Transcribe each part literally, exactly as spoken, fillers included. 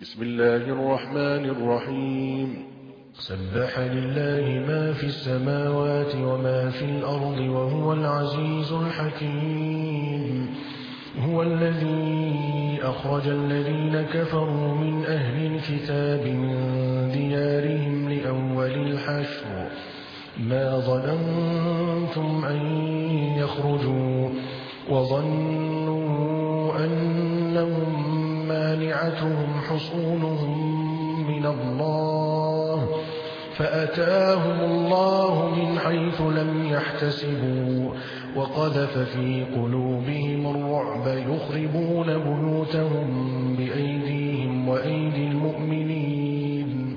بسم الله الرحمن الرحيم سبح لله ما في السماوات وما في الأرض وهو العزيز الحكيم. هو الذي أخرج الذين كفروا من أهل الكتاب من ديارهم لأول الحشر ما ظننتم أن يخرجوا وظنوا أنهم مانعتهم حصونهم من الله فأتاهم الله من حيث لم يحتسبوا وقذف في قلوبهم الرعب يخربون بيوتهم بأيديهم وأيدي المؤمنين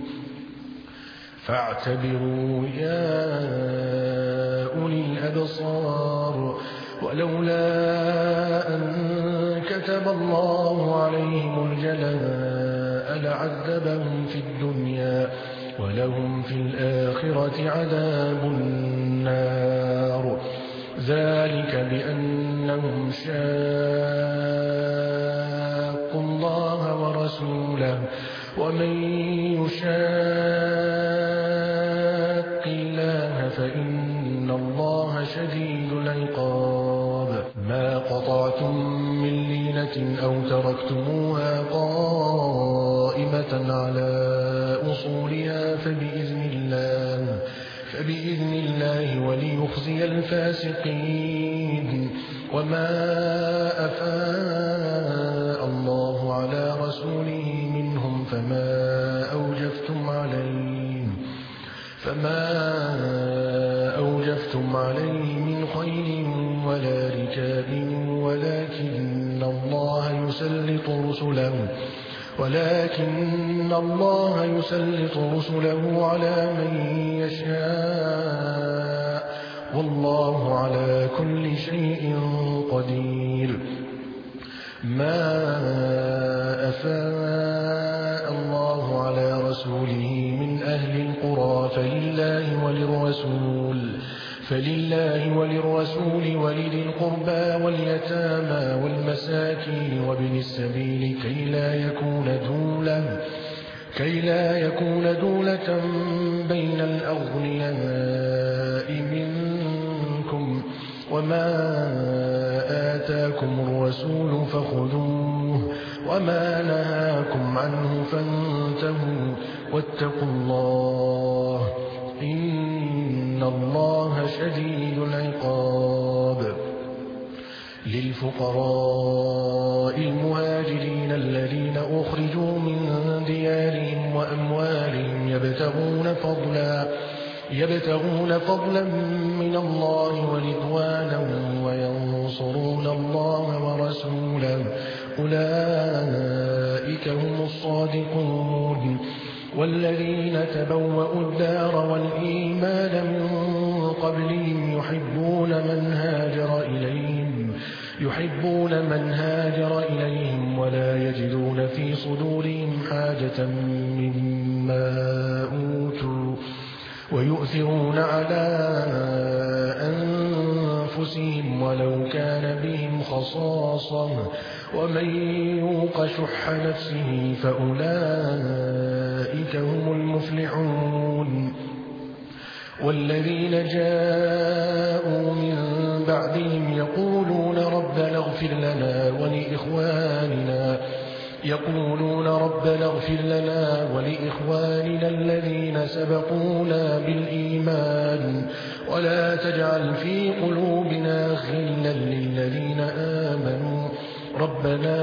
فاعتبروا يا أولي الأبصار. ولولا أن كتب الله عليهم الجلاء لعذبهم في الدنيا ولهم في الآخرة عذاب النار ذلك بأنهم شاقوا الله ورسوله ومن يشاق الله فإن الله شديد العقاب. ما قطعتم من لينة أو تركتموها قائمة على أصولها فبإذن الله فبإذن الله وليخزي الفاسقين. وما أفاء الله على رسوله منهم فما أوجفتم عليه فما أوجفتم عليه من خيل ولا ركاب ولكن الله يسلط رسله ولكن الله يسلط رسله على من يشاء والله على كل شيء قدير. ما أفاء الله على رسوله من أهل القرى فلله وللرسول فلله وللرسول ولذي القربى واليتامى والمساكين وابن السبيل كي لا يكون دولة كي لا يكون دولة بين الأغنياء منكم. وما آتاكم الرسول فخذوه وما نهاكم عنه فانتهوا واتقوا الله إن الله شديد العقاب. للفقراء المهاجرين الذين أخرجوا من ديارهم وأموالهم يبتغون فضلا يبتغون فضلا من الله ورضوانا وينصرون الله ورسوله أولئك هم الصادقون. والذين تبوأوا الدار والإيمان من قبلهم يحبون من هاجر إليهم يحبون من هاجر إليهم ولا يجدون في صدورهم حاجة مما أوتوا ويؤثرون على أنفسهم ولو كان بهم خصاصة ومن يوق شح نفسه فأولئك هم المفلحون. والذين جاءوا من بعدهم يقولون ربنا اغفر لنا ولإخواننا يقولون ربنا اغفر لنا ولإخواننا الذين سبقونا بالإيمان ولا تجعل في قلوبنا غلا للذين آمنوا ربنا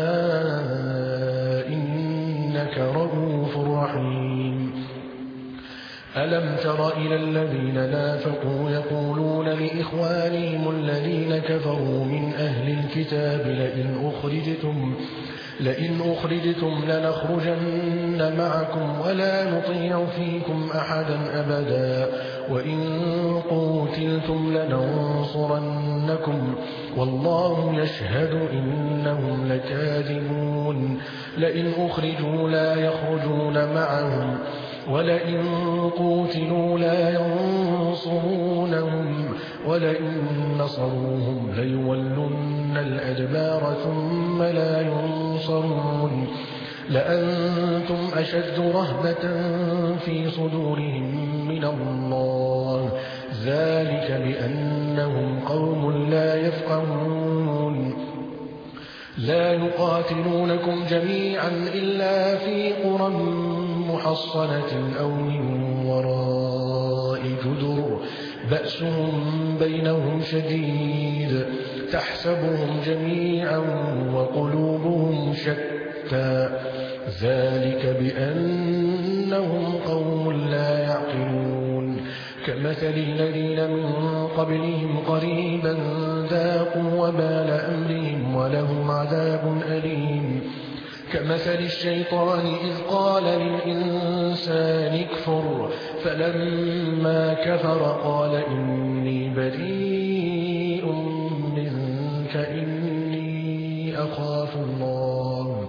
إنك رؤوف رحيم. ألم تر إلى الذين نافقوا يقولون لإخوانهم الذين كفروا من أهل الكتاب لئن أخرجتم لئن أخرجتم لنخرجن معكم ولا نطيع فيكم أحدا أبدا وإن قوتلتم لننصرنكم والله يشهد إنهم لكاذبون. لئن أخرجوا لا يخرجون معهم ولئن قوتلوا لا ينصرونهم ولئن نصروهم ليولن الأدبار ثم لا ينصرون لأنتم أشد رهبة في صدورهم من الله، ذلك بأنهم قوم لا يفقهون. لا يقاتلونكم جميعا إلا في قرى محصنة أو من وراء جدر بأسهم بينهم شديد، تحسبهم جميعا وقلوبهم شتى، ذلك بأنهم قوم لا يعقلون. كمثل الذين من قبلهم قريبا ذاقوا وبال أمرهم ولهم عذاب أليم. كمثل الشيطان إذ قال للإنسان اكفر فلما كفر قال إني بريء منك إني أخاف الله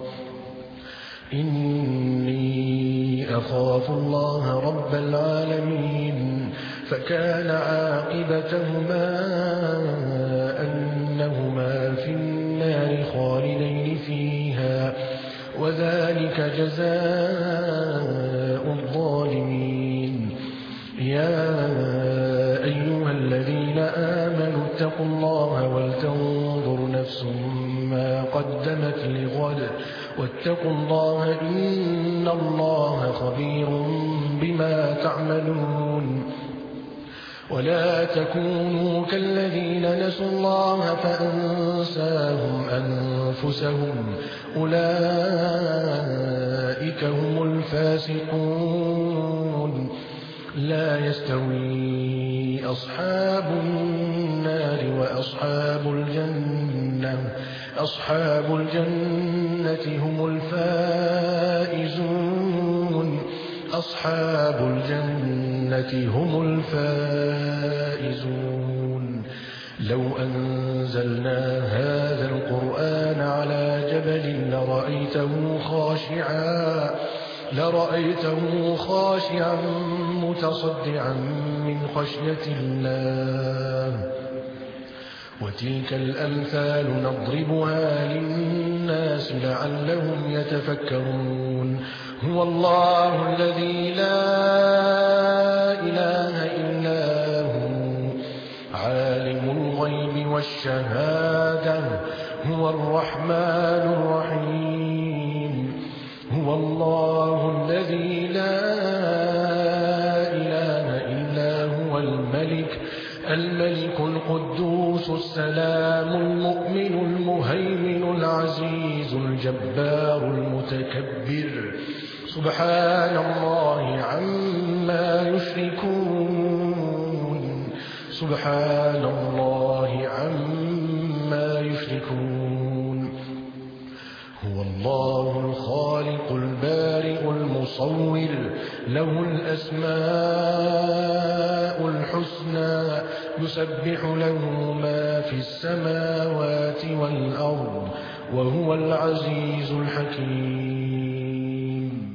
إني أخاف الله رب العالمين. فكان عاقبتهما أنهما في النار خالدين فيها، وذلك جزاء الظالمين. يا أيها الذين آمنوا اتقوا الله ولتنظر نفس ما قدمت لغد واتقوا الله إن الله خبير بما تعملون. ولا تكونوا كالذين نسوا الله فأنساهم أنفسهم أولئك هم الفاسقون. لا يستوي أصحاب النار وأصحاب الجنة أصحاب الجنة هم الفائزون أصحاب الجنة هم الفائزون. لو أنزلنا هذا القرآن على جبل لرأيته خاشعا لرأيته خاشعا متصدعا من خشية الله. وتلك الأمثال نضربها للناس لعلهم يتفكرون. هو الله الذي لا إله إلا هو عالم الغيب والشهادة هو الرحمن الرحيم. هو الله الذي لا إله إلا هو الملك الملك القدوس السلام المؤمن المهيمن العزيز الجبار المتكبر. سبحان الله عما يشركون سبحان الله عما يشركون. هو الله الخالق البارئ المصور له الأسماء الحسنى يسبح له ما في السماوات والأرض وهو العزيز الحكيم.